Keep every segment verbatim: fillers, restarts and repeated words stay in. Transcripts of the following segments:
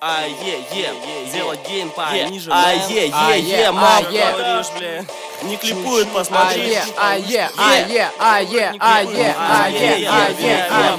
А, е, е, сделать гейм пониже. А, е, е, е, мам, говоришь, бля. Не клипует, посмотри. А, е, а, е, а, е, а, е, а, е, а, е, а, е, а,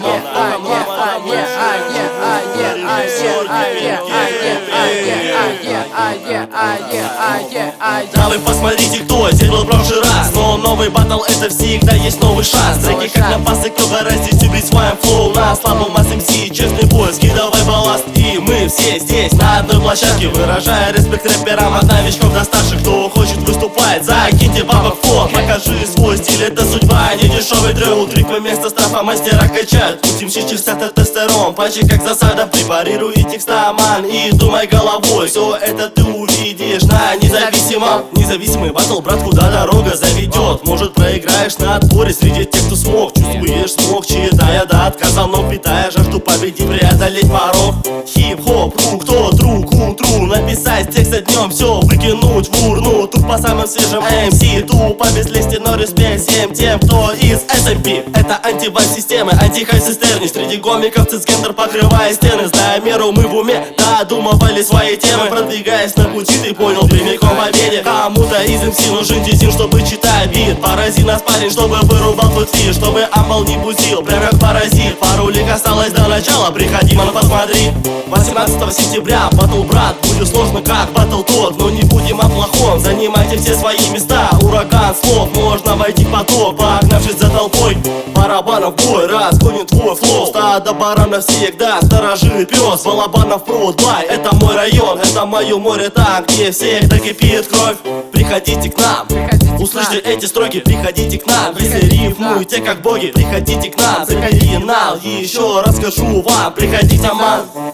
Да вы посмотрите, кто здесь был в прошлый раз. Но новый батл — это всегда есть новый шанс. Треки как на пасы, кто гораздит любить своим флоу. На слабом эс эм си, честный бой, скидывай балласт. И мы все здесь на одной площадке, выражая респект рэперам от новичков до старших. Кто хочет выступать, закиньте бабок в фон. Покажи свой стиль, это судьба, не дешевый дрел. Криквы вместо страфа мастера качают. Путем чистый тестостерон, пачи как засада. Препарируй текстоман и думай головой. Все это ты увидишь на независимом. Независимый батл, брат, куда дорога заведет. Может, проиграешь на отборе среди тех, кто смог. Чувствуешь смог, читая до отказа, но питая жажду победить, преодолеть порог. Хип-хоп, рук, тот руку, тру. Написать текст днем, все выкинуть в урну. Тут по самым свежим эм си, тупо без лести, но респект всем тем, кто из эс эм пи. Это антивайс-системы, антихай-цистерни. Среди гомиков цисгендер покрывая стены. Зная меру, мы в уме додумывали свои темы. Продвигаясь на пути, ты понял, прямиком в победе. Кому-то из эм си нужен дизин, чтобы читать бит. Порази нас, парень, чтобы вырубал твой твит, чтобы амбал не бузил, прям как паразит. Пару лик осталось до начала, приходи, ман, посмотри. Восемнадцатого сентября батл, брат, будет сложно как батл тот. Но не будем о плохом, занимайте все свои места. Ураган слов, можно войти в поток, погнавшись за толпой. Барабанов бой, разгонит твой флоу. Стадо баранов всегда сторожит пес. Балабанов пруд, бай, это мой район, это мое море там, где всегда кипит кровь. Приходите к нам, услышьте эти строки, приходите к нам. Если рифмуете как боги, приходите к нам. За оригинал еще расскажу вам, приходите, ман.